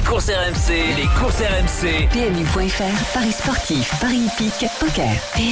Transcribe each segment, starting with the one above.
courses RMC. PMU.fr, paris sportif, paris hippique, poker.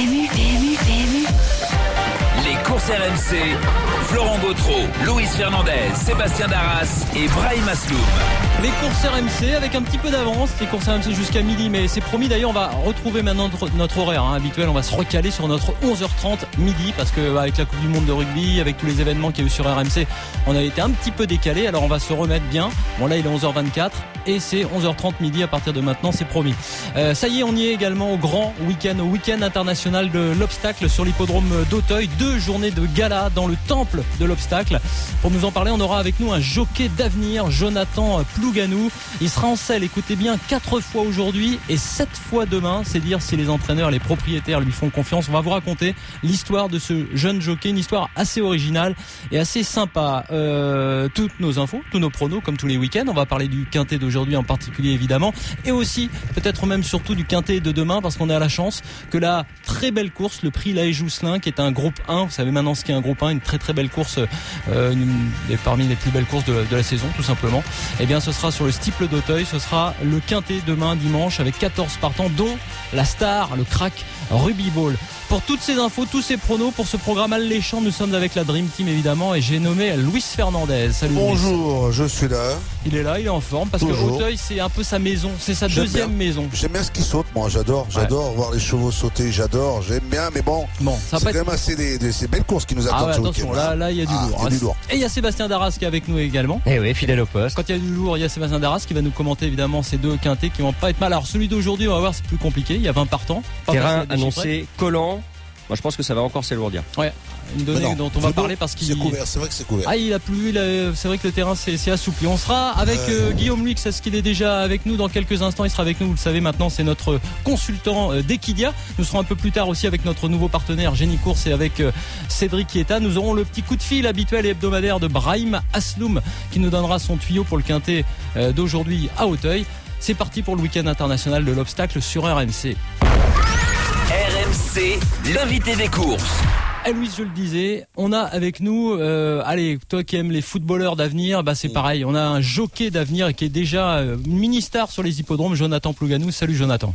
PMU. Les courses RMC. Florent Gautreau, Luis Fernandez, Sébastien Darras et Brahim Asloum. Les courses RMC avec un petit peu d'avance, les courses RMC jusqu'à midi, mais c'est promis. D'ailleurs, on va retrouver maintenant notre horaire habituel. On va se recaler sur notre 11h30 midi parce que avec la Coupe du Monde de rugby, avec tous les événements qu'il y a eu sur RMC, on a été un petit peu décalé. Alors on va se remettre bien. Bon là, il est 11h24 et c'est 11h30 midi à partir de maintenant, c'est promis. Ça y est, on y est également au grand week-end, au week-end international de l'obstacle sur l'hippodrome d'Auteuil. 2 journées de gala dans le temple de l'obstacle. Pour nous en parler, on aura avec nous un jockey d'avenir, Jonathan Plouganou. Il sera en selle, écoutez bien, 4 fois aujourd'hui et 7 fois demain. C'est dire si les entraîneurs, les propriétaires lui font confiance. On va vous raconter l'histoire de ce jeune jockey, une histoire assez originale et assez sympa. Toutes nos infos, tous nos pronos comme tous les week-ends. On va parler du quintet d'aujourd'hui en particulier évidemment et aussi peut-être même surtout du quintet de demain parce qu'on a la chance que la très belle course, le prix Laë Jousselin qui est un groupe 1, vous savez maintenant ce qu'est un groupe 1, une très très belle course, parmi les plus belles courses de la saison tout simplement. Et bien ce sera sur le Stiple d'Auteuil, ce sera le quintet demain dimanche avec 14 partants dont la star, le crack Ruby Ball. Pour toutes ces infos, tous ces pronos, pour ce programme alléchant, nous sommes avec la Dream Team évidemment et j'ai nommé Luis Fernandez. Salut. Bonjour, je suis là. Il est là, il est en forme parce Toujours. que Auteuil c'est un peu sa maison, c'est sa deuxième maison. J'aime bien ce qui saute, moi j'adore voir les chevaux sauter, j'aime bien, mais bon ça c'est quand même assez ces belles courses qui nous attendent. Attention, là il y a du lourd. Et il y a Sébastien Darras qui est avec nous également. Eh oui, fidèle au poste. Quand il y a du lourd, il y a Sébastien Darras qui va nous commenter évidemment ces 2 quintets qui vont pas être mal. Alors celui d'aujourd'hui, on va voir, c'est plus compliqué, il y a 20 partants. Terrain annoncé collant. Moi je pense que ça va encore s'éloigdir. Ouais, une donnée dont on va parler parce qu'il c'est couvert, c'est vrai que c'est couvert. Il a plu, c'est vrai que le terrain c'est assoupli. On sera avec Guillaume Luix, est-ce qu'il est déjà avec nous dans quelques instants, il sera avec nous, vous le savez maintenant, c'est notre consultant d'Equidia. Nous serons un peu plus tard aussi avec notre nouveau partenaire Génie Course et avec Cédric Kieta. Nous aurons le petit coup de fil habituel et hebdomadaire de Brahim Asloum qui nous donnera son tuyau pour le quintet d'aujourd'hui à Auteuil. C'est parti pour le week-end international de l'obstacle sur RMC. RMC, l'invité des courses. Et Louis, je le disais, on a avec nous, allez, toi qui aimes les footballeurs d'avenir, c'est pareil, on a un jockey d'avenir qui est déjà une mini-star sur les hippodromes, Jonathan Plouganou. Salut Jonathan.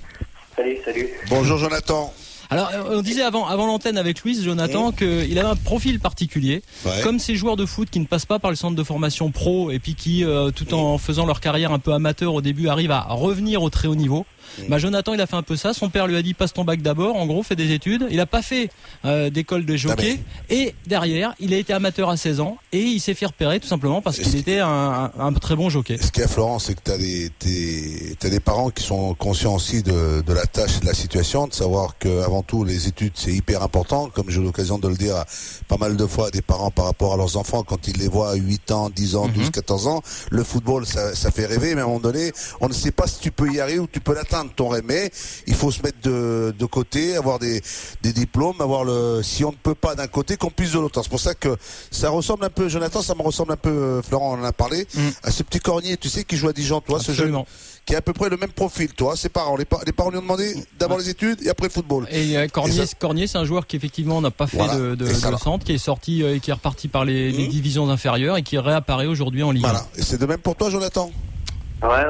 Salut. Bonjour Jonathan. Alors, on disait avant l'antenne avec Louis, Jonathan, qu'il avait un profil particulier, comme ces joueurs de foot qui ne passent pas par le centre de formation pro et puis qui, tout en faisant leur carrière un peu amateur au début, arrivent à revenir au très haut niveau. Jonathan, il a fait un peu ça. Son père lui a dit passe ton bac d'abord. En gros, fais des études. Il a pas fait d'école de jockey. Et derrière, il a été amateur à 16 ans et il s'est fait repérer tout simplement parce qu'il était un très bon jockey. Ce qu'il y a, Florent, c'est que t'as des parents qui sont conscients aussi de la tâche et de la situation, de savoir que avant tout les études c'est hyper important. Comme j'ai eu l'occasion de le dire pas mal de fois à des parents par rapport à leurs enfants quand ils les voient à 8 ans, 10 ans, 12, 14 ans. Le football, ça fait rêver, mais à un moment donné, on ne sait pas si tu peux y arriver ou tu peux l'atteindre ton rêve. Mais il faut se mettre de côté, avoir des diplômes, si on ne peut pas d'un côté, qu'on puisse de l'autre. C'est pour ça que ça ressemble un peu, Jonathan, ça me ressemble un peu, Florent on en a parlé, à ce petit Cornier, tu sais, qui joue à Dijon, toi, Absolument. ce jeune qui a à peu près le même profil, toi, ses parents. Les parents lui ont demandé d'abord les études et après le football. Et Cornier, c'est un joueur qui effectivement n'a pas fait de centre, qui est sorti et qui est reparti par les divisions inférieures et qui réapparaît aujourd'hui en Ligue 1. Voilà. Et c'est de même pour toi, Jonathan? Ouais.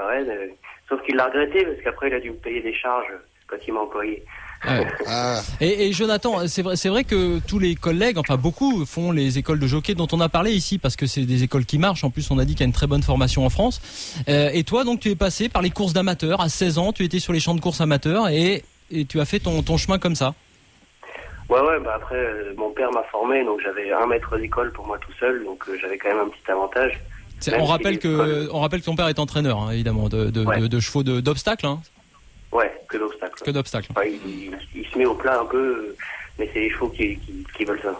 Sauf qu'il l'a regretté parce qu'après il a dû me payer des charges quand il m'a employé. Ouais. Et Jonathan, c'est vrai que tous les collègues, enfin beaucoup, font les écoles de jockey dont on a parlé ici parce que c'est des écoles qui marchent. En plus, on a dit qu'il y a une très bonne formation en France. Et toi, donc, tu es passé par les courses d'amateurs à 16 ans. Tu étais sur les champs de courses amateurs et tu as fait ton chemin comme ça. Ouais. Après, mon père m'a formé, donc j'avais un maître d'école pour moi tout seul, donc j'avais quand même un petit avantage. On rappelle que ton père est entraîneur, évidemment, de chevaux d'obstacles. Ouais, que d'obstacles. Enfin, il se met au plat un peu, mais c'est les chevaux qui veulent ça.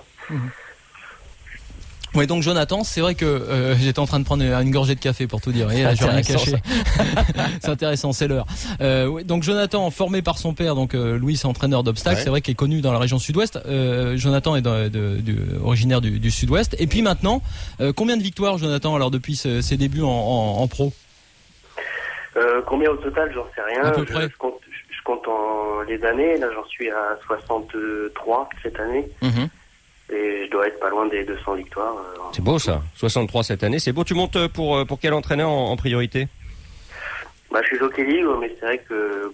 Oui, donc Jonathan, c'est vrai que j'étais en train de prendre une gorgée de café pour tout dire. Et là, je vais rien cacher. C'est intéressant, c'est l'heure. Donc Jonathan, formé par son père, donc Louis, entraîneur d'obstacles, c'est vrai qu'il est connu dans la région sud-ouest. Jonathan est originaire du sud-ouest. Et puis maintenant, combien de victoires, Jonathan, alors depuis ses débuts en pro? Combien au total, j'en sais rien. À peu près. Je compte en les années. Là, j'en suis à 63 cette année. Et je dois être pas loin des 200 victoires. C'est beau ça, 63 cette année. C'est beau. Tu montes pour quel entraîneur en priorité? Je suis jockey libre, mais c'est vrai que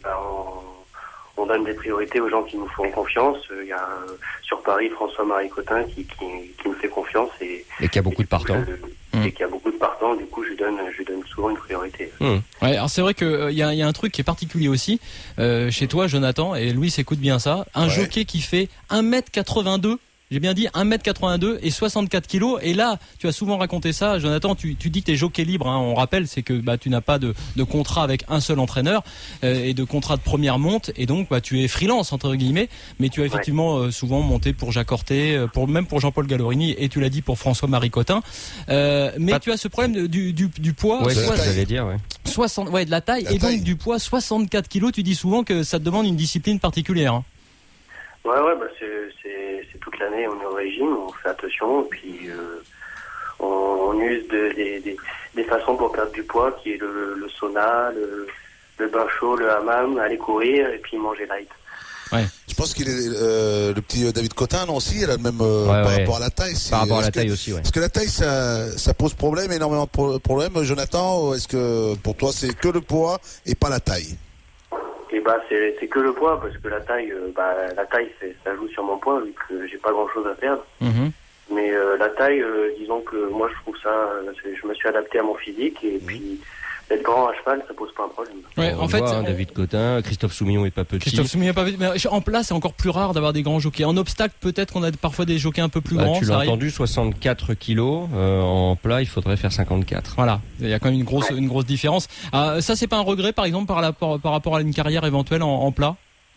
on donne des priorités aux gens qui nous font confiance. Il y a sur Paris François-Marie Cotin qui nous fait confiance et qui a beaucoup de partants. Et qui a beaucoup de partants. Du coup, je lui donne souvent une priorité. Ouais, alors c'est vrai que il y a un truc qui est particulier aussi chez toi, Jonathan, et Louis écoute bien ça. Un jockey qui fait 1m82. J'ai bien dit 1m82 et 64 kilos. Et là, tu as souvent raconté ça, Jonathan, tu dis que tu es jockey libre, hein. On rappelle, c'est que tu n'as pas de contrat avec un seul entraîneur et de contrat de première monte. Et donc, tu es freelance, entre guillemets. Mais tu as effectivement souvent monté pour Jacques Orté, même pour Jean-Paul Gallorini, et tu l'as dit pour François-Marie Cotin. Mais tu as ce problème du poids. Ouais, c'est ce que j'allais dire, 60, de la taille. Donc du poids, 64 kilos. Tu dis souvent que ça te demande une discipline particulière. Hein. Ouais, c'est toute l'année, on est au régime, on fait attention, et puis on use des façons pour perdre du poids, qui est le sauna, le bain chaud, le hammam, aller courir, et puis manger light. Ouais. Je pense qu'il est le petit David Cotin, non, aussi, il a le même par rapport à la taille. Par rapport à la taille aussi, Est-ce que la taille, ça pose problème, énormément de problèmes, Jonathan, ou est-ce que pour toi c'est que le poids et pas la taille? Et c'est que le poids, parce que la taille, ça joue sur mon poids, vu que j'ai pas grand chose à perdre. Mais la taille, disons que moi je trouve ça, je me suis adapté à mon physique, et puis être grand à cheval, ça pose pas un problème. Ouais, en fait, David Cotin, Christophe Soumillon est pas petit. Christophe Soumillon est pas petit, mais en plat c'est encore plus rare d'avoir des grands jockeys. En obstacle, peut-être qu'on a parfois des jockeys un peu plus grands. Tu l'as entendu, 64 kilos. En plat, il faudrait faire 54. Voilà, il y a quand même une grosse différence. Ça, c'est pas un regret, par exemple, par rapport à une carrière éventuelle en plat?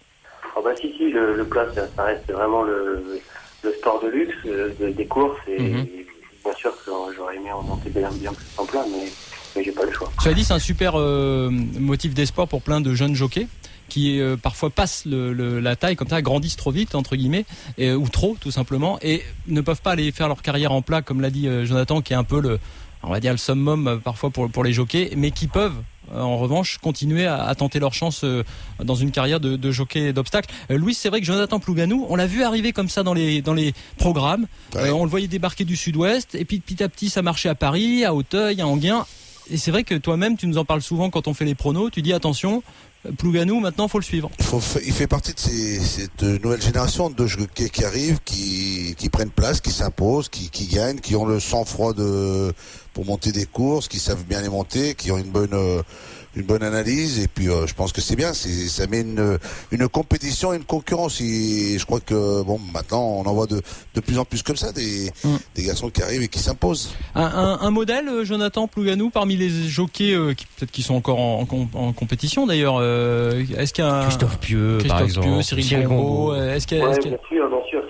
Si, le plat, ça reste vraiment le sport de luxe des courses, et bien sûr que j'aurais aimé en monter bien plus en plat, mais j'ai pas le choix. Cela dit, c'est un super motif d'espoir pour plein de jeunes jockeys qui parfois passent la taille comme ça, grandissent trop vite entre guillemets, ou trop tout simplement, et ne peuvent pas aller faire leur carrière en plat, comme l'a dit Jonathan, qui est un peu le summum parfois pour les jockeys, mais qui peuvent en revanche continuer à tenter leur chance dans une carrière de jockey d'obstacle. Louis, c'est vrai que Jonathan Plouganou, on l'a vu arriver comme ça dans les programmes. On le voyait débarquer du sud-ouest, et puis petit à petit ça marchait à Paris, à Auteuil, à Enghien. Et c'est vrai que toi-même, tu nous en parles souvent quand on fait les pronos. Tu dis attention, Plouganou, maintenant, faut le suivre. Il fait partie de cette nouvelle génération de jockeys qui arrivent, qui prennent place, qui s'imposent, qui gagnent, qui ont le sang-froid pour monter des courses, qui savent bien les monter, qui ont une bonne analyse, et puis je pense que c'est bien, ça met une compétition, une concurrence, et je crois que maintenant on en voit de plus en plus comme ça, des garçons qui arrivent et qui s'imposent. Un modèle, Jonathan Plouganou, parmi les jockeys qui sont encore en compétition d'ailleurs, est-ce qu'il y a Christophe Pieux, par exemple, Cyril Gombeau, est-ce qu'il y a... bien sûr,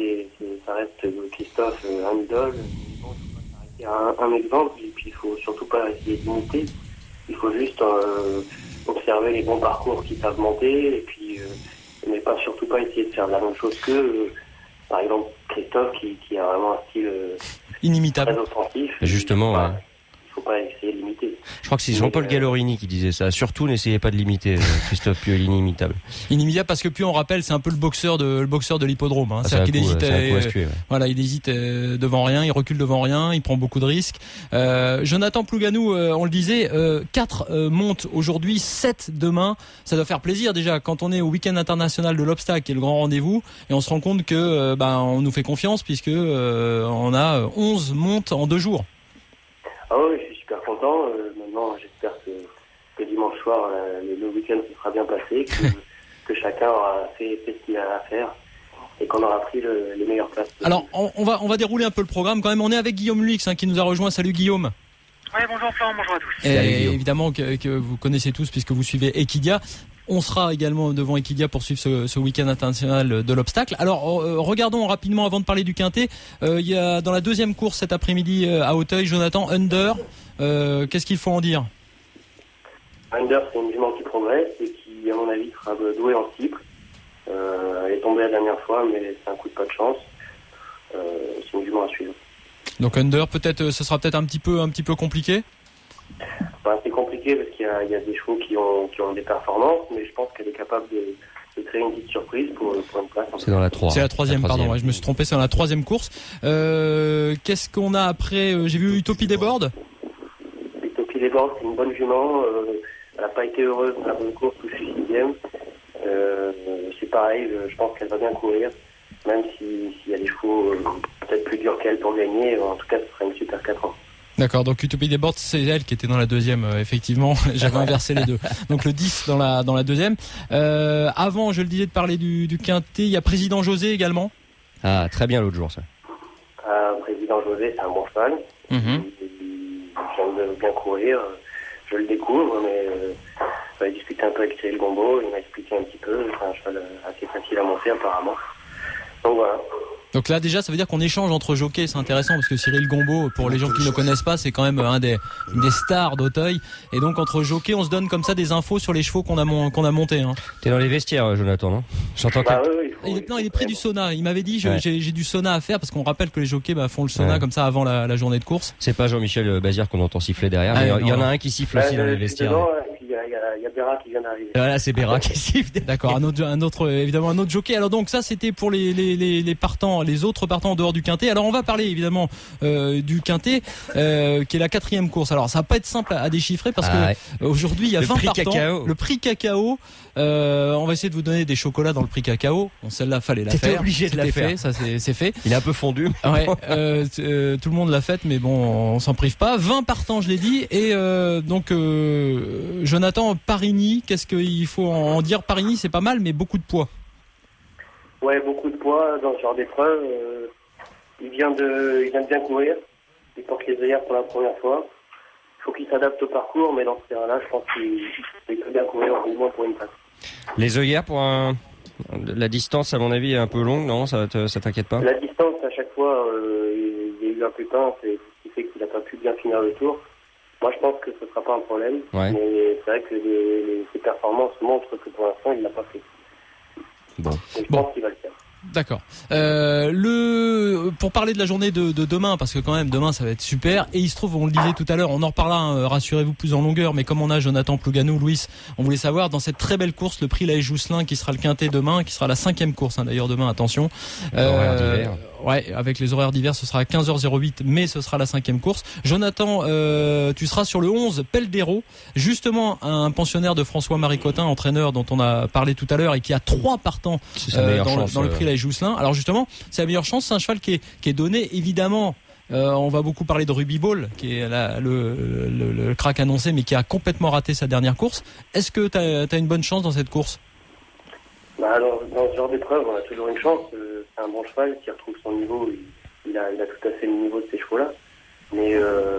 ça reste Christophe, un idole. Un exemple, et puis il faut surtout pas essayer d'imiter. Il faut juste observer les bons parcours qui savent monter, et puis mais surtout pas essayer de faire la même chose que par exemple Christophe qui a vraiment un style inimitable, très offensif. Justement, il faut pas essayer de l'imiter. Je crois que c'est Jean-Paul Gallorini qui disait ça. Surtout, n'essayez pas de l'imiter. Christophe Pieux, inimitable. Inimitable parce que Pieux, on rappelle, c'est un peu le boxeur de l'hippodrome. Hein. C'est-à-dire qu'il hésite. Il hésite devant rien, il recule devant rien, il prend beaucoup de risques. Jonathan Plouganou, on le disait, 4 montes aujourd'hui, 7 demain. Ça doit faire plaisir déjà quand on est au week-end international de l'obstacle, qui est le grand rendez-vous, et on se rend compte que on nous fait confiance puisque on a 11 montes en 2 jours. Ah oui, je suis super content. Maintenant, j'espère que dimanche soir, le week-end se sera bien passé, que chacun aura fait ce qu'il a à faire, et qu'on aura pris les meilleures places. Alors, on va dérouler un peu le programme quand même. On est avec Guillaume Luix qui nous a rejoint. Salut Guillaume. Ouais, bonjour Florent, bonjour à tous. Et évidemment que vous connaissez tous puisque vous suivez Equidia. On sera également devant Equidia pour suivre ce week-end international de l'obstacle. Alors, regardons rapidement avant de parler du Quintet. Il y a dans la deuxième course cet après-midi à Auteuil, Jonathan, Under. Qu'est-ce qu'il faut en dire? Under, c'est une jument qui progresse et qui, à mon avis, sera douée en cycle. Elle est tombée la dernière fois, mais c'est un coup de pas de chance. C'est une jument à suivre. Donc Under, peut-être, ce sera peut-être un petit peu compliqué. C'est compliqué parce qu'il y a des chevaux qui ont des performances, mais je pense qu'elle est capable de créer une petite surprise pour une place. C'est dans la 3. C'est la troisième, pardon. Ouais, je me suis trompé, c'est dans la troisième course. Qu'est-ce qu'on a après? J'ai vu Utopie des Bordes. Utopie des Bordes, c'est une bonne jument. Elle n'a pas été heureuse dans la bonne course où je suis 6e. C'est pareil, je pense qu'elle va bien courir, même s'il y a des chevaux peut-être plus durs qu'elle pour gagner. En tout cas, ce sera une super 4 ans. D'accord, donc Utopie des Bords, c'est elle qui était dans la deuxième, effectivement. J'avais inversé les deux. Donc le 10 dans la deuxième. Avant, je le disais, de parler du quintet, il y a Président José également. Ah, très bien l'autre jour, ça. Président José, c'est un bon cheval. J'aime bien courir. Je le découvre, mais j'avais discuté un peu avec Cyril Gombeau. Il m'a expliqué un petit peu. C'est un cheval assez facile à monter, apparemment. Donc voilà. Donc là déjà ça veut dire qu'on échange entre jockeys, c'est intéressant parce que Cyril Gombeau, pour les gens qui ne le connaissent pas, c'est quand même une des stars d'Auteuil, et donc entre jockeys on se donne comme ça des infos sur les chevaux qu'on a montés. Hein. T'es dans les vestiaires, Jonathan, non? J'entends il est près du sauna, il m'avait dit j'ai du sauna à faire parce qu'on rappelle que les jockeys font le sauna comme ça avant la journée de course. C'est pas Jean-Michel Bazir qu'on entend siffler derrière, mais il y en a un qui siffle aussi dans les vestiaires. Il y a Béra qui vient d'arriver. Voilà, c'est Béra qui siffle. D'accord, évidemment un autre jockey. Alors donc ça c'était pour les partants, les autres partants en dehors du quintet. Alors on va parler évidemment du quintet qui est la 4e course. Alors ça va pas être simple à déchiffrer parce que aujourd'hui il y a 20 partants. Le prix cacao. On va essayer de vous donner des chocolats dans le prix cacao. Bon, celle-là fallait la faire. T'étais obligé de la faire. Ça c'est fait. Il est un peu fondu. Ouais, tout le monde l'a faite, mais bon, on s'en prive pas. 20 partants, je l'ai dit. Et donc Jonathan, Parigny, qu'est-ce qu'il faut en dire? Parigny, c'est pas mal, mais beaucoup de poids. Ouais, beaucoup de poids dans ce genre d'épreuve. Il vient de bien courir. Il porte les œillères pour la première fois. Il faut qu'il s'adapte au parcours, mais dans ce cas-là, je pense qu'il peut bien courir au moins pour une place. Les œillères la distance, à mon avis, est un peu longue, non? Ça t'inquiète pas? La distance, à chaque fois, il y a eu un pépin, c'est ce qui fait qu'il n'a pas pu bien finir le tour. Moi, je pense que ce ne sera pas un problème. Ouais. Mais c'est vrai que ses performances montrent que pour l'instant, il ne l'a pas fait. Bon. Et je pense qu'il va le faire. D'accord. Pour parler de la journée de demain, parce que quand même demain ça va être super, et il se trouve, on le disait tout à l'heure, on en reparlera, rassurez-vous, plus en longueur, mais comme on a Jonathan Plouganou, Louis, on voulait savoir dans cette très belle course, le prix Laëche Jousselin, qui sera le quintet demain, qui sera la 5e course, d'ailleurs demain, attention. Horaire d'hiver. Ouais, avec les horaires d'hiver, ce sera à 15h08, mais ce sera la 5e course. Jonathan, tu seras sur le 11 Peldero, justement un pensionnaire de François-Marie Cotin, entraîneur dont on a parlé tout à l'heure et qui a 3 partants dans le prix Laëche Jousselin. Alors justement, c'est la meilleure chance, c'est un cheval qui est donné évidemment. On va beaucoup parler de Ruby Ball, qui est le crack annoncé, mais qui a complètement raté sa dernière course. Est-ce que t'as une bonne chance dans cette course? Alors, dans ce genre d'épreuve, on a toujours une chance. C'est un bon cheval qui retrouve son niveau. Il a tout à fait le niveau de ces chevaux-là. Mais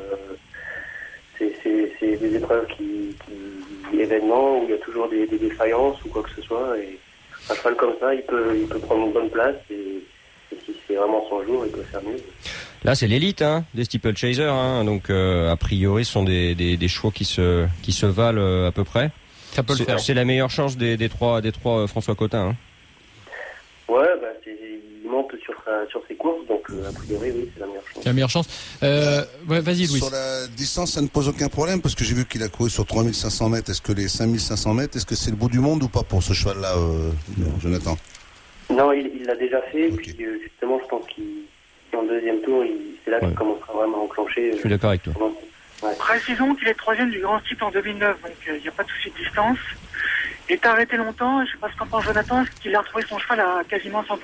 c'est des épreuves événements où il y a toujours des défaillances ou quoi que ce soit. Et un cheval comme ça, il peut prendre une bonne place. Et si c'est vraiment son jour, il peut faire mieux. Là, c'est l'élite, des steeplechasers. Donc, a priori, ce sont des chevaux qui se valent à peu près. Ça peut le faire. C'est la meilleure chance des trois François Cotin. Ouais, il monte sur ses courses, donc a priori, oui, c'est la meilleure chance. C'est la meilleure chance. Ouais, vas-y, Louis. Sur la distance, ça ne pose aucun problème, parce que j'ai vu qu'il a couru sur 3500 mètres. Est-ce que les 5500 mètres, est-ce que c'est le bout du monde ou pas pour ce cheval-là, Jonathan? Non, il l'a déjà fait, okay. Puis justement, je pense qu'en deuxième tour, c'est là qu'il commencera vraiment à enclencher. Je suis d'accord avec toi. Ouais. Précisons qu'il est 3e du Grand Steeple en 2009, donc il n'y a pas de souci de distance. Il est arrêté longtemps, je ne sais pas ce qu'en pense Jonathan, qu'il a retrouvé son cheval à quasiment 100%.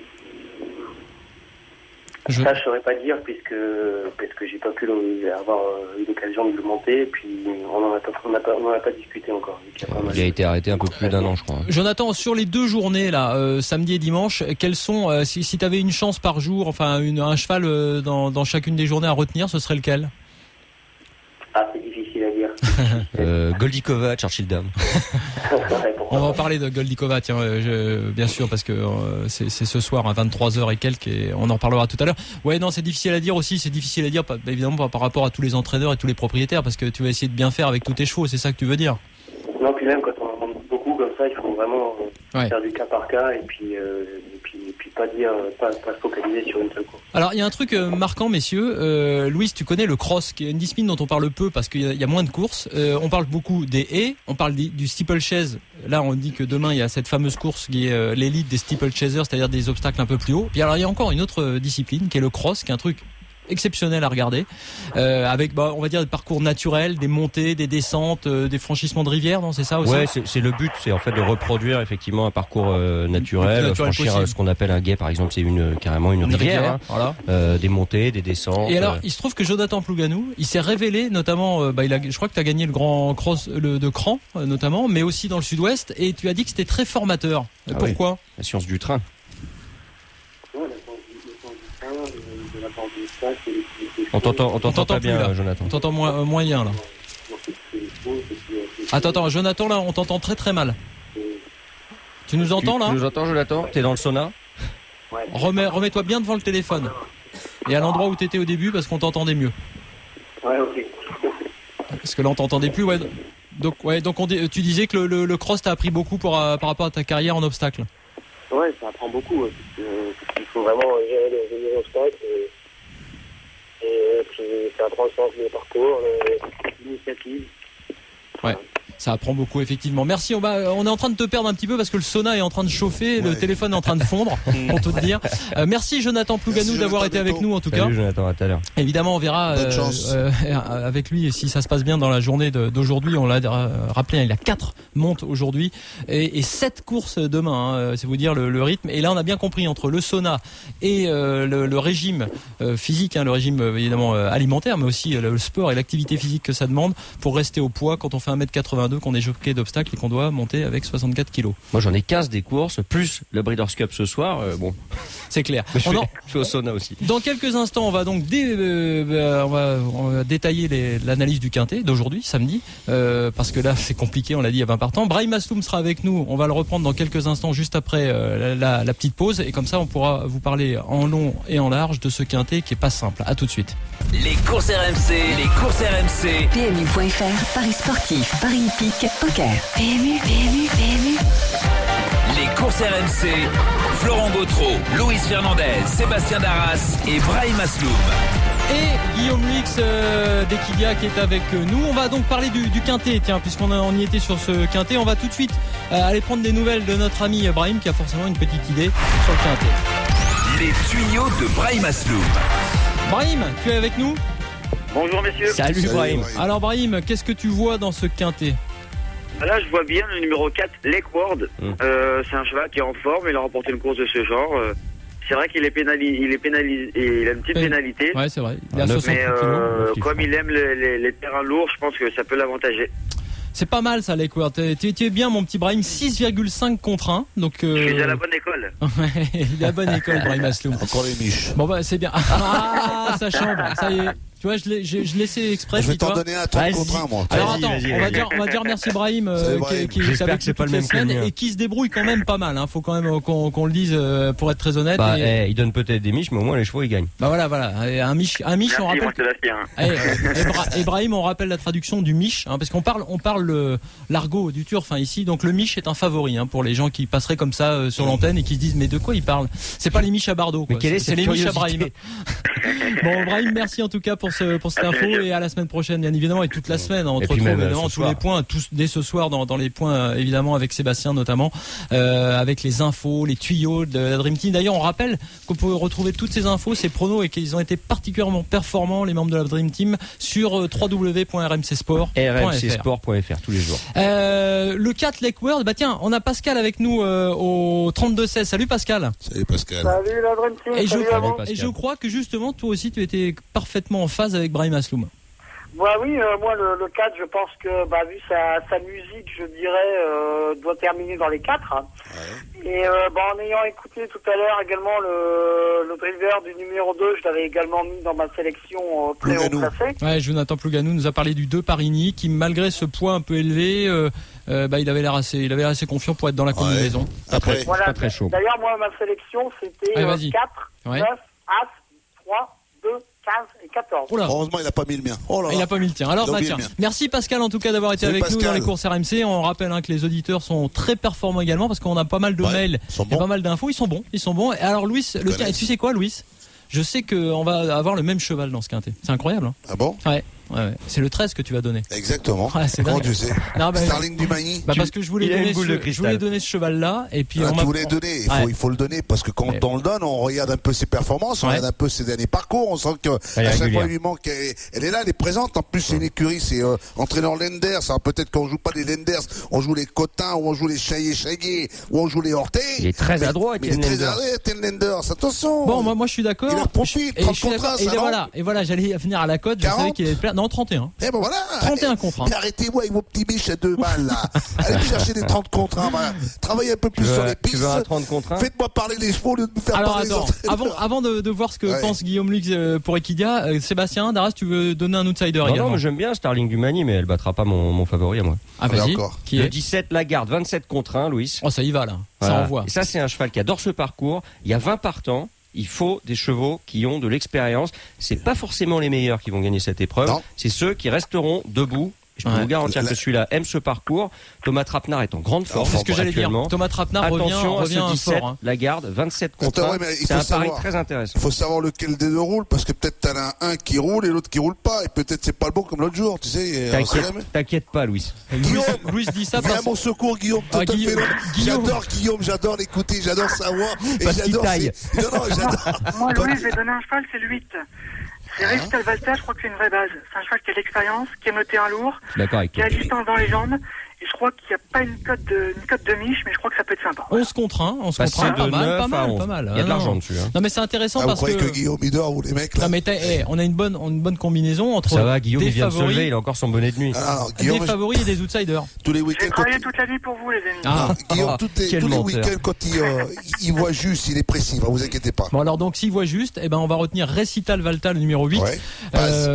Ça, je ne saurais pas dire, puisque j'ai pas pu avoir eu l'occasion de le monter, et puis on n'en a pas discuté encore. Il a été arrêté un peu plus d'1 an, je crois. Jonathan, sur les 2 journées, là, samedi et dimanche, quels sont, si tu avais une chance par jour, enfin un cheval dans chacune des journées à retenir, ce serait lequel? Ah, c'est difficile à dire. Goldikova, Churchill Dam. On va en parler de Goldikova, tiens, bien sûr, parce que c'est ce soir à 23h et quelques, et on en parlera tout à l'heure. Ouais, non, c'est difficile à dire aussi, évidemment par rapport à tous les entraîneurs et tous les propriétaires, parce que tu vas essayer de bien faire avec tous tes chevaux, c'est ça que tu veux dire? Non, puis même quand on en monte beaucoup comme ça, il faut vraiment faire du cas par cas, et puis pas se focaliser sur une seule course. Alors il y a un truc marquant, messieurs. Louis, tu connais le cross, qui est une discipline dont on parle peu parce qu'il y a moins de courses. On parle beaucoup des haies, on parle du steeplechase. Là, on dit que demain il y a cette fameuse course qui est l'élite des steeplechasers, c'est-à-dire des obstacles un peu plus hauts. Puis alors il y a encore une autre discipline qui est le cross, qui est un truc exceptionnel à regarder, avec on va dire des parcours naturels, des montées, des descentes, des franchissements de rivières, non, c'est ça aussi? Ouais, c'est le but, c'est en fait de reproduire effectivement un parcours naturel, franchir possible. ce qu'on appelle un gué par exemple, c'est carrément une rivière, hein. Voilà. Des montées, des descentes. Et alors, il se trouve que Jonathan Plouganou, il s'est révélé notamment, je crois que tu as gagné le grand cross de Cran notamment, mais aussi dans le sud-ouest, et tu as dit que c'était très formateur. Pourquoi? Oui, la science du train. On t'entend pas bien, là. Jonathan. On t'entend moyen là. Attends, Jonathan, là, on t'entend très très mal. Tu nous entends là? Tu nous entends, Jonathan? T'es dans le sauna? Remets-toi bien devant le téléphone. Et à l'endroit où t'étais au début, parce qu'on t'entendait mieux. Ouais, ok. Parce que là, on t'entendait plus, ouais. Donc tu disais que le cross t'a appris beaucoup par rapport à ta carrière en obstacle. Ouais, ça apprend beaucoup. Il faut vraiment gérer les obstacles. Et puis, ça apprend le sens des parcours, l'initiative. Ouais. Ça apprend beaucoup, effectivement. Merci. On est en train de te perdre un petit peu parce que le sauna est en train de chauffer, le téléphone est en train de fondre, pour tout te dire. Merci Jonathan Plouganou d'avoir été avec nous en tout cas. Salut Jonathan, à tout à l'heure. Évidemment, on verra avec lui si ça se passe bien dans la journée d'aujourd'hui. On l'a rappelé, il a 4 montes aujourd'hui et 7 courses demain. C'est vous dire le rythme. Et là, on a bien compris entre le sauna et le régime physique, le régime évidemment alimentaire, mais aussi le sport et l'activité physique que ça demande pour rester au poids quand on fait 1m82, qu'on est jockey d'obstacles et qu'on doit monter avec 64 kilos. Moi j'en ai 15 des courses, plus le Breeders' Cup ce soir, bon. C'est clair. Je suis au sauna aussi. Dans quelques instants, on va donc on va détailler l'analyse du quintet d'aujourd'hui, samedi, parce que là c'est compliqué, on l'a dit il y a 20 partants. Brahim Asloum sera avec nous, on va le reprendre dans quelques instants juste après la petite pause, et comme ça on pourra vous parler en long et en large de ce quintet qui est pas simple. À tout de suite. Les courses RMC. PMU.fr, Paris sportif, Paris hippique, poker. PMU. Les courses RMC, Florent Gautreau, Luis Fernandez, Sébastien Darras et Brahim Asloum. Et Guillaume Lix d'Equidia qui est avec nous. On va donc parler du quintet, tiens, puisqu'on y était sur ce quintet. On va tout de suite aller prendre des nouvelles de notre ami Brahim qui a forcément une petite idée sur le quintet. Les tuyaux de Brahim Asloum. Brahim, tu es avec nous? Bonjour messieurs. Salut Brahim. Alors Brahim, qu'est-ce que tu vois dans ce quintet? Là, je vois bien le numéro 4, Lakeward. C'est un cheval qui est en forme, il a remporté une course de ce genre. C'est vrai qu'il est pénalisé, il a une petite pénalité. Ouais, c'est vrai. Il a 60 mais kilos. comme il aime les terrains lourds, je pense que ça peut l'avantager. C'est pas mal ça, Lakeward. Tu es bien, mon petit Brahim. 6,5 contre 1. Donc, je suis à la bonne école. Il est à la bonne école, Brahim Asloum. Encore les miches. Bon, c'est bien. Ah, ça chambre. Ça y est. Tu vois, je laissais exprès. Je vais t'en donner un 30 contre 1, moi. Alors attends, on va dire merci Brahim, qui est avec nous toutes les semaines et qui se débrouille quand même pas mal. Faut quand même qu'on le dise pour être très honnête. Il donne peut-être des miches, mais au moins les chevaux ils gagnent. Voilà. Un miche, Merci, on rappelle. Et Brahim, on rappelle la traduction du miche, parce qu'on parle l'argot du turf ici. Donc le miche est un favori pour les gens qui passeraient comme ça sur l'antenne et qui se disent mais de quoi il parle? C'est pas les miches à Bardot. Mais c'est les miches à Brahim. Bon, Brahim, merci en tout cas pour cette info et à la semaine prochaine, bien évidemment, et toute la semaine. On te retrouve évidemment tous les points, dès ce soir dans les points, évidemment, avec Sébastien notamment, avec les infos, les tuyaux de la Dream Team. D'ailleurs, on rappelle qu'on peut retrouver toutes ces infos, ces pronos, et qu'ils ont été particulièrement performants, les membres de la Dream Team, sur www.rmcsport.fr tous les jours. Le 4 Lakeward, tiens, on a Pascal avec nous au 32-16. Salut Pascal. Salut Pascal. Salut la Dream Team. Et je crois que justement, toi aussi, tu étais parfaitement en phase avec Brahim Asloum. Moi, le 4, je pense que, vu sa musique, je dirais, doit terminer dans les 4. Ouais. Et en ayant écouté tout à l'heure également le driver du numéro 2, je l'avais également mis dans ma sélection très haut classé. Ouais, Jonathan Plouganou nous a parlé du 2 Parini, qui malgré ce poids un peu élevé, il avait l'air assez confiant pour être dans la combinaison. Après, voilà, pas très chaud. D'ailleurs, moi, ma sélection, c'était 4, 9, As, 3, 2, 15 et 14. Oula. Heureusement, il n'a pas mis le mien. Il n'a pas mis le tien. Alors, merci Pascal en tout cas d'avoir été avec nous dans les courses RMC. On rappelle que les auditeurs sont très performants également parce qu'on a pas mal de mails et pas mal d'infos. Ils sont bons. Et alors, Louis, le tien, tu sais quoi, Louis? Je sais qu'on va avoir le même cheval dans ce quintet. C'est incroyable. Ah bon? Ouais. Ouais. C'est le 13 que tu vas donner. Exactement. Ah, c'est Comment dingue. tu sais Non, bah, Starling du Magny. parce que je voulais donner ce cheval-là et puis Ah, on tu m'a voulais donner, Ouais. il faut le donner parce que quand Mais- on le donne, on regarde un peu ses performances, on Ouais. regarde un peu ses derniers parcours, on sent que Elle est à chaque régulière. fois il lui manque, elle est là, elle est présente. En plus c'est une écurie, c'est entraîneur Lenders. Alors peut-être qu'on joue pas les Lenders, on joue les Cotins ou on joue les Chaillé, ou on joue les Hortet. Il est très adroit, mais il est Ken très Lenders. adroit, Ken Lenders. Attention. Bon, moi je suis d'accord. Il en profite, Et 30 je suis d'accord. contrats, ça, Et voilà, j'allais venir à la cote, je 40? savais qu'il allait te plaire. Non, 31. Eh ben voilà. 31 contrats. Mais arrêtez-moi avec vos petits biches à 2 balles là. Allez chercher des 30 contrats. Voilà. Travaillez un peu plus sur les Tu pistes. veux un 30 contre 1? Faites-moi parler les chevaux au lieu de me faire Alors parler attends, les entraîneurs. avant de voir ce que Ouais. pense Guillaume Lux pour Equidia, Sébastien Darras, tu veux donner un outsider Non, également? mais j'aime bien Starling du Magny, mais elle battra pas mon favori à moi. Ah vas-y. Encore. Qui Le est 17, Lagarde, 27 contre 1, Louis. Oh ça y va là. Ça Voilà. envoie. Et ça, c'est un cheval qui adore ce parcours. Il y a 20 partants. Il faut des chevaux qui ont de l'expérience. C'est pas forcément les meilleurs qui vont gagner cette épreuve. Non. C'est ceux qui resteront debout. Je peux Ouais. vous garantir La- que celui-là aime ce parcours. Thomas Trapenard est en grande forme. C'est ce que j'allais dire. actuellement. Thomas Trapenard Attention revient à ce 17, fort. Hein. Lagarde, 27 contre Attends, 1. ouais, mais il C'est faut un pari savoir. très intéressant. Il faut savoir lequel des deux roule parce que peut-être t'en as un qui roule et l'autre qui roule pas et peut-être c'est pas le bon comme l'autre jour, tu sais. on sait jamais. T'inquiète pas, Louis. Louis dit ça Viens à parce mon secours, Guillaume. Ah, tout à Guillaume- fait. Guillaume. J'adore Guillaume, j'adore l'écouter, j'adore savoir. Et Parce qu'il j'adore. taille. Non, j'adore. Moi, Quand- Louis, je vais donner un cheval, c'est le 8. C'est Récital Valta, je crois que c'est une vraie base. C'est un cheval qui a de l'expérience, qui aime le terrain lourd, Je suis d'accord avec qui toi. a la distance dans les jambes. Et je crois qu'il n'y a pas une cote de miche, mais je crois que ça peut être sympa. 11 contre 1, on se Passer comprend. de Pas mal, 9 pas à mal, 11. pas mal. Il y a de Ah, l'argent non. dessus. Hein. Non mais c'est intéressant Ah, vous parce croyez que Guillaume il dort ou les mecs là? Non mais on a une bonne combinaison entre Ça va, Guillaume, des il vient de se favoris, lever, il a encore son bonnet de nuit. Ah, non, des Guillaume, favoris et des outsiders. tous les Je vais week-ends quand travailler toute la nuit pour vous, les amis. Ah. Guillaume, tous Quel les menteur. week-ends quand il voit juste, il est précis, vous inquiétez pas. Bon alors donc s'il voit juste, eh ben on va retenir Récital Valta le numéro 8 Ouais. Base.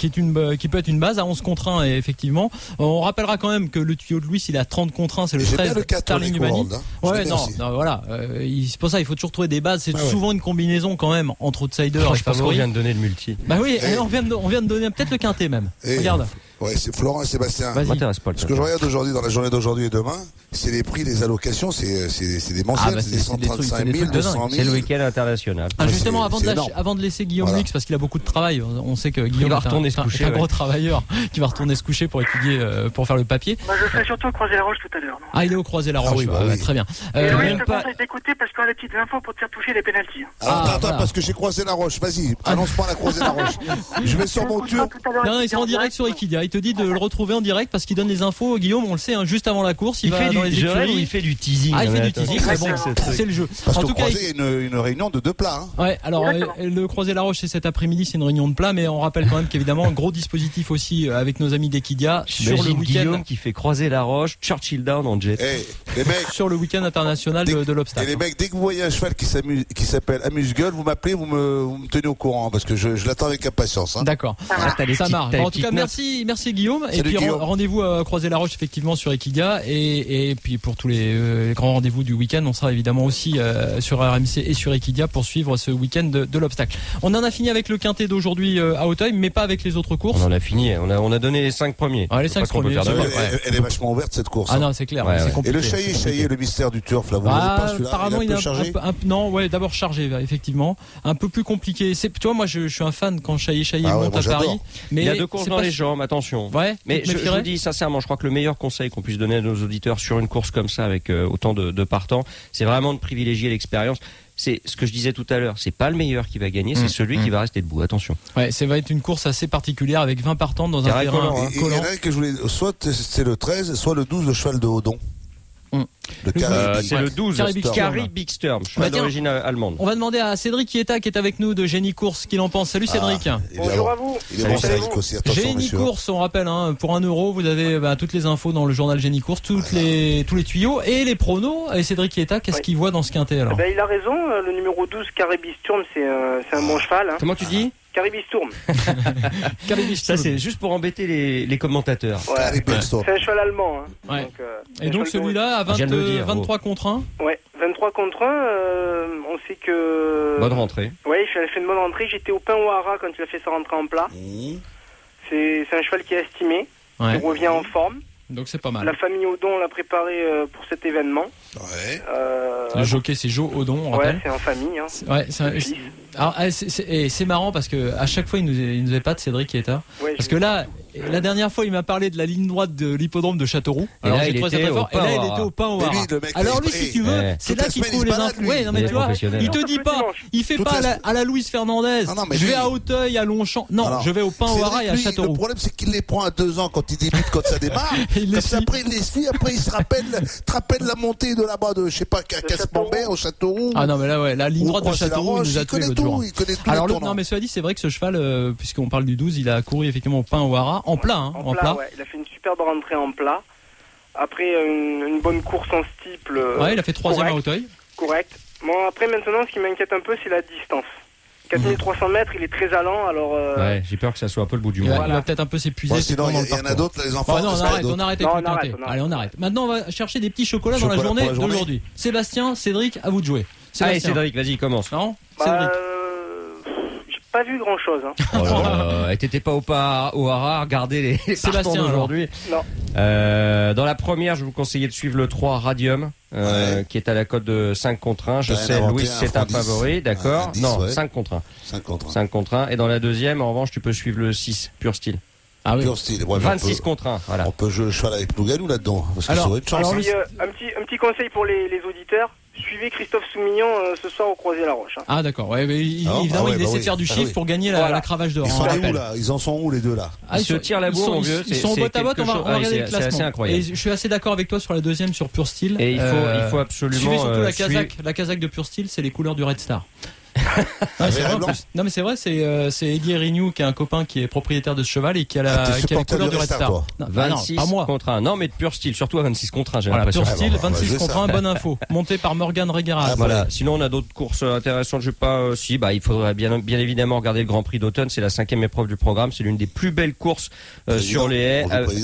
qui peut être une base à 11 contre 1 et effectivement. On rappellera quand même que le tuyau de Louis il est à 30 contre 1, c'est le J'aime 13 bien le 4 Starling du Magny. Hein. Ouais, non, voilà. C'est pour ça, il faut toujours trouver des bases. C'est Ouais, ouais. souvent une combinaison quand même entre outsiders et Je pense qu'on favoris. vient de donner le multi. Bah oui, Eh. on vient de donner peut-être le quintet même. Et- Regarde. Ouais, c'est Florent et Sébastien. Vas-y. M'intéresse pas le Ce que je regarde aujourd'hui, dans la journée d'aujourd'hui et demain, c'est les prix des allocations, c'est des mensuels, Ah, bah, c'est des c'est des trucs- 135 c'est des 000, trucs de 200 dingue. 000. C'est le week-end international. Ah, Ouais, justement, c'est énorme. avant de laisser Guillaume Voilà. Lux, parce qu'il a beaucoup de travail, on sait que Guillaume va est retourner un, se coucher, est un gros ouais. travailleur qui va retourner se coucher pour étudier, pour faire le papier. Moi, je serai surtout croiser la roche tout à l'heure. non Ah, il est au Croisé la Roche. Ah oui, bah oui. Très bien. Et Louis, je même te pas- conseille d'écouter parce qu'on a des petites infos pour te faire toucher les pénaltys. Alors, Ah, attends, voilà. parce que j'ai croisé la roche. Vas-y, annonce-moi la croisée la roche. Je vais sur mon tuyau. Non, il est en direct sur Equidia. Il te dit de le retrouver en direct parce qu'il donne les infos. Guillaume, on le sait, hein, juste avant la course, il va dans les écuries. il fait du teasing. Ah, il fait mais du attends, teasing, mais bon, c'est ce truc. c'est le jeu. Parce En que tout cas, croisé, il y a une réunion de 2 plats. Hein. ouais, alors Exactement. le Croisé la Roche c'est cet après-midi, c'est une réunion de plat, mais on rappelle quand même qu'évidemment un gros dispositif aussi avec nos amis d'Equidia sur le Imagine week-end. Guillaume qui fait croiser la roche, Churchill Down en jet. Eh, les mecs. Sur le week-end international de Et l'obstacle. les mecs, dès que vous voyez un cheval qui s'appelle Amuse-Gueule, vous m'appelez, vous me tenez au courant, hein, parce que je l'attends avec impatience. Hein. D'accord. Ah, t'as les Ça petites- marche. t'as Bon, les en tout cas, petites merci Guillaume. Et Salut, puis Guillaume. rendez-vous à Croiser la Roche effectivement sur Equidia et puis pour tous les grands rendez-vous du week-end, on sera évidemment aussi sur RMC et sur Equidia pour suivre ce week-end de l'obstacle. On en a fini avec le quintet d'aujourd'hui à Auteuil, mais pas avec les autres courses. On en a fini. On a donné les 5 premiers. Ah, les Je sais 5 pas ce qu'on peut premiers, faire de c'est mieux. pas vrai. Elle est vachement ouverte cette course. Ah hein. non, c'est clair, Ouais, c'est ouais. Et compliqué. le Chaillé, le mystère du turf, là, vous l'avez pas celui-là? Apparemment, il est un peu chargé. non, ouais, d'abord chargé, effectivement, un peu plus compliqué. Tu vois, moi, je suis un fan quand Chaillé Ah ouais, monte moi, à Paris, j'adore. mais Il y a 2 courses c'est dans pas- les jambes, attention. Ouais, Mais tu te je méfierais vous dis sincèrement, je crois que le meilleur conseil qu'on puisse donner à nos auditeurs sur une course comme ça avec autant de partants, c'est vraiment de privilégier l'expérience. C'est ce que je disais tout à l'heure, c'est pas le meilleur qui va gagner, c'est celui qui va rester debout. Attention. Ouais, ça va être une course assez particulière avec 20 partants dans un Terrain terrain collant, hein. Et il y en collant. a un que je voulais, soit c'est le 13, soit le 12 de cheval de Hodon. Le Caribe. C'est le 12, Carrie Big Sturm. Carrie Big Sturm, cheval Bah, tiens. d'origine allemande. On va demander à Cédric Kieta qui est avec nous de Génie Course, qu'il en pense. Salut Cédric. Bonjour à vous. Il est Salut, bon, salut. Cédric aussi. Attention, Génie messieurs. Course, on rappelle, hein, pour 1 euro, vous avez toutes les infos dans le journal Génie Course, tous les tuyaux et les pronos. Et Cédric Kieta, qu'est-ce Oui. qu'il voit dans ce quintet alors? Ben, il a raison, le numéro 12, Caribisturm, c'est un bon cheval. Hein. Comment tu dis? Caribisturm. Ça c'est juste pour embêter les commentateurs. Ouais. Caribe Storm. C'est un cheval allemand. Hein. Ouais. Donc, c'est Et un donc cheval celui-là à Je viens de le dire, 23 contre 1. Ouais, 23 contre 1, on sait que... Bonne rentrée. Ouais, il a fait une bonne rentrée. J'étais au Pain Ouara quand il a fait sa rentrée en plat. C'est un cheval qui est estimé. Ouais. Il revient en forme. Donc c'est pas mal. La famille Odon l'a préparé pour cet événement. Ouais. Le jockey c'est Jo Odon, on Ouais, rappelle. c'est en famille. Hein. Ouais, c'est un- Le fils. Alors, c'est marrant parce que à chaque fois il nous épate Cédric Guetta. Ouais, Parce que là, la dernière fois il m'a parlé de la ligne droite de l'hippodrome de Châteauroux. Alors là, j'ai trouvé ça très fort. Et là il était au pain au Hara. Alors lui, si tu veux, c'est là qu'il trouve les infos. Ouais, non mais tu vois, il te dit pas, il fait pas à la Louise Fernandez. Je vais à Auteuil, à Longchamp. Non, je vais au pain au Hara et à Châteauroux. Le problème c'est qu'il les prend à 2 ans quand il débute, quand ça démarre. Comme ça après il les suit, après il se rappelle la montée de là-bas de je sais pas Caspambert au Châteauroux. Ah non mais là ouais, la ligne droite de Châteauroux il nous a tué l'autre jour. Il connaît tout. Alors non mais cela dit, c'est vrai que ce cheval, puisqu'on parle du 12, il a couru effectivement au pain au Hara en plat, hein, en plat. Ouais, il a fait une superbe rentrée en plat. Après une bonne course en steeple. Ouais, il a fait 3e à Auteuil. Correct. Bon, après maintenant, ce qui m'inquiète un peu, c'est la distance. 4300 mètres, il est très allant, alors... Ouais, j'ai peur que ça soit un peu le bout du monde. Il va peut-être un peu s'épuiser. Sinon, il y en a d'autres, les enfants. Non, on arrête avec le quintet. Allez, on arrête. Maintenant, on va chercher des petits chocolats dans la journée d'aujourd'hui. Sébastien, Cédric, à vous de jouer. Allez, Cédric, vas-y, commence. Non, Cédric. Pas vu grand chose. Et t'étais pas au Hara, regardez les Sébastien aujourd'hui. Non. Dans la première, je vous conseillais de suivre le 3 Radium, qui est à la cote de 5 contre 1. Je sais, Louis, c'est un favori, d'accord? Non, 5 contre 1. 5 contre 1. Et dans la deuxième, en revanche, tu peux suivre le 6, Pur Style. Ah oui. Pur Style. 26 contre 1, voilà. On peut jouer le cheval avec Plougalou là-dedans. Parce que alors, ça aurait une chance. Un petit conseil pour les auditeurs. Suivez Christophe Soumillon ce soir au Croisier-la-Roche. Hein. Ah d'accord, ouais, mais évidemment il essaie de faire du chiffre pour gagner la cravache d'or. Ils sont où là? Ils en sont où les deux là? Ils se tirent la bourre, mon vieux. Ils sont botte à botte, on va regarder le classement. C'est assez incroyable. Et je suis assez d'accord avec toi sur la deuxième sur Pur Style. Et il faut absolument... Suivez surtout la casaque de Pur Style, c'est les couleurs du Red Star. Non mais c'est vrai, c'est Eddie Rignou qui est un copain qui est propriétaire de ce cheval et qui a les couleurs du Red Star. 26 contre 1. Non mais de Pur Style, surtout à 26 contre 1, j'ai l'impression. Pur Style, 26 contre 1, bonne info. Monté par Morgan Regueras. Voilà. Sinon on a d'autres courses intéressantes. Je sais pas il faudrait bien évidemment regarder le Grand Prix d'automne. C'est la 5e épreuve du programme. C'est l'une des plus belles courses sur les haies.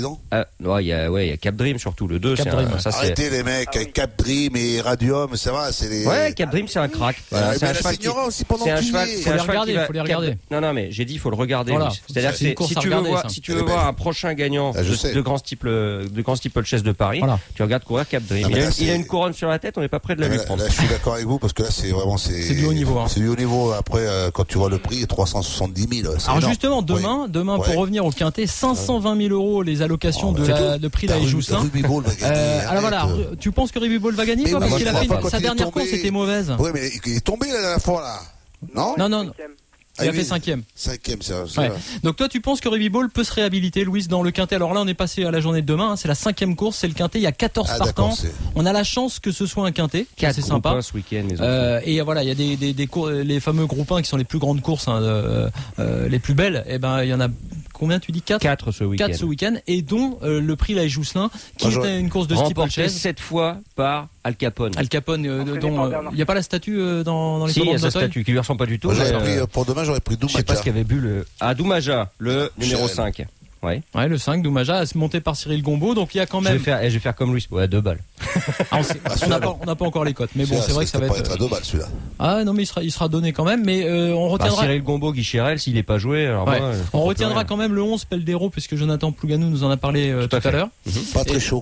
Il y a Cap Dream surtout le 2. Arrêtez les mecs, Cap Dream et Radium, ça va, c'est les. Ouais, Cap Dream c'est un crack. C'est un cheval qui c'est un cheval. Faut les regarder. Non, mais j'ai dit, il faut le regarder. Voilà. C'est-à-dire que si tu veux voir un prochain gagnant de Grand Steeplechase de Paris, tu regardes courir Cap Dream. Il a une couronne sur la tête, on n'est pas près de la lui prendre. Là, je suis d'accord avec vous parce que là, c'est vraiment c'est du haut niveau. C'est du haut niveau. Après, quand tu vois le prix, 370 000. Alors justement, demain pour revenir au quintet, 520 000 € les allocations de prix la Jousselin. Alors voilà, tu penses que Ruby Ball va gagner toi parce qu'il a fait sa dernière course était mauvaise. Oui, mais il est tombé la dernière fois là. Non. Il a fait 5e. 5e, c'est vrai. Donc toi, tu penses que Ruby Ball peut se réhabiliter, Louise, dans le quintet? Alors là, on est passé à la journée de demain. C'est la 5e course, c'est le quintet. Il y a 14 partants. On a la chance que ce soit un quintet. C'est sympa. Ce week-end, et voilà, il y a des cours, les fameux groupes 1 qui sont les plus grandes courses, les plus belles. Et ben, il y en a combien tu dis? 4 ce week-end. 4 ce week-end, et dont le prix La Jousselin, qui était une course de steeplechase 7 fois par Al Capone. Dont il n'y a pas la statue dans les Si, il y a sa statue qui lui ressemble pas du tout. Pour demain, j'aurais pris Doumaja. Je sais pas ce qu'avait bu Doumaja, le numéro 5. Ouais, le 5, Doumaja, monté par Cyril Gombeau. Donc il y a quand même. Je vais faire comme lui. Ouais, 2 balles. On n'a pas encore les cotes. Mais bon, c'est vrai que ça va être à 2 balles celui-là. Ah non, mais il sera donné quand même. Mais on retiendra. Cyril Gombeau, Guy Chérel, s'il n'est pas joué. Alors on retiendra quand même le 11 Peldero, puisque Jonathan Plouganou nous en a parlé tout à l'heure. Pas très chaud.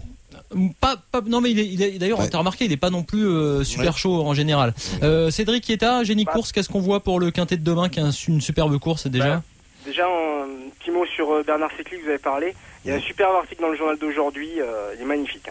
Non mais il est d'ailleurs t'as remarqué il est pas non plus super chaud en général. Cédric Guetta, Génie Course, qu'est-ce qu'on voit pour le quintet de demain qui est une superbe course déjà? Déjà un petit mot sur Bernard Secli que vous avez parlé. Il y a un superbe article dans le journal d'aujourd'hui, il est magnifique.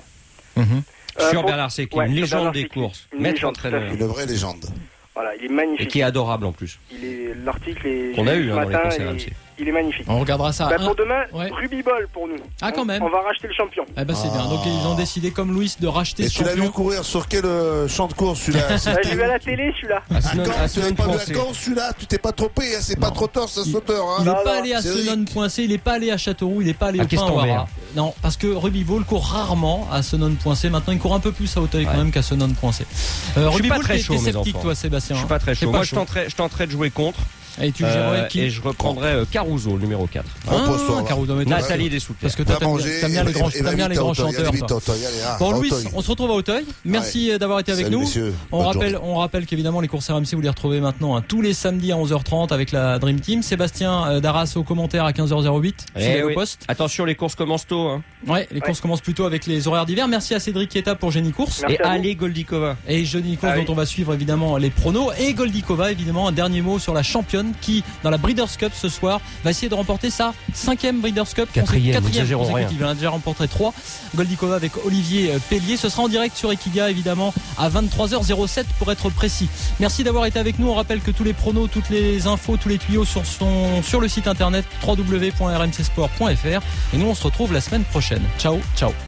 Sur Bernard Secli, une légende des courses, maître entraîneur, une vraie légende. Voilà, il est magnifique. Et qui est adorable en plus. L'article est qu'on a eu ce matin, dans les conseils RMC. Il est magnifique. On regardera ça. Pour demain, Ruby Ball pour nous. Ah, quand même. On va racheter le champion. C'est bien. Donc ils ont décidé comme Louis de racheter ce champion. Et tu l'as vu courir sur quel champ de course celui-là? J'ai vu à la télé celui-là. Tu n'avais pas vu à Caen celui-là? Tu t'es pas trompé, c'est pas trop tard, c'est sauteur. Il n'est pas allé à Senon-Poincé, il n'est pas allé à Châteauroux, il n'est pas allé au Pain. Non, parce que Ruby Ball court rarement à Senon-Poincé. Maintenant, il court un peu plus à Auteuil quand même qu'à Senon-Poincé. Je suis pas très chaud, sceptique, toi, Sébastien. Je suis pas très chaud. Moi, je tenterais de jouer contre. Et tu gérerais qui? Et je reprendrais Caruso, le numéro 4. Caruso, Nathalie Dessouter. Parce que t'aimes bien les grands chanteurs. Bon, Louis, on se retrouve à Auteuil. Merci d'avoir été avec nous. On rappelle qu'évidemment les courses RMC, vous les retrouvez maintenant tous les samedis à 11h30 avec la Dream Team. Sébastien Darras au commentaire à 15h08. Au poste. Attention, les courses commencent tôt. Ouais, les courses commencent plus tôt avec les horaires d'hiver. Merci à Cédric Kieta pour Génie Course. Et Ali Goldikova. Et Génie Course dont on va suivre évidemment les pronos. Et Goldikova, évidemment, un dernier mot sur la championne qui, dans la Breeders' Cup ce soir, va essayer de remporter sa 5e Breeders' Cup. Quatrième. Il en a déjà remporté 3. Goldikova avec Olivier Pellier. Ce sera en direct sur Equiga, évidemment, à 23h07 pour être précis. Merci d'avoir été avec nous. On rappelle que tous les pronos, toutes les infos, tous les tuyaux sont sur le site internet www.rmcsport.fr. Et nous, on se retrouve la semaine prochaine. Ciao, ciao.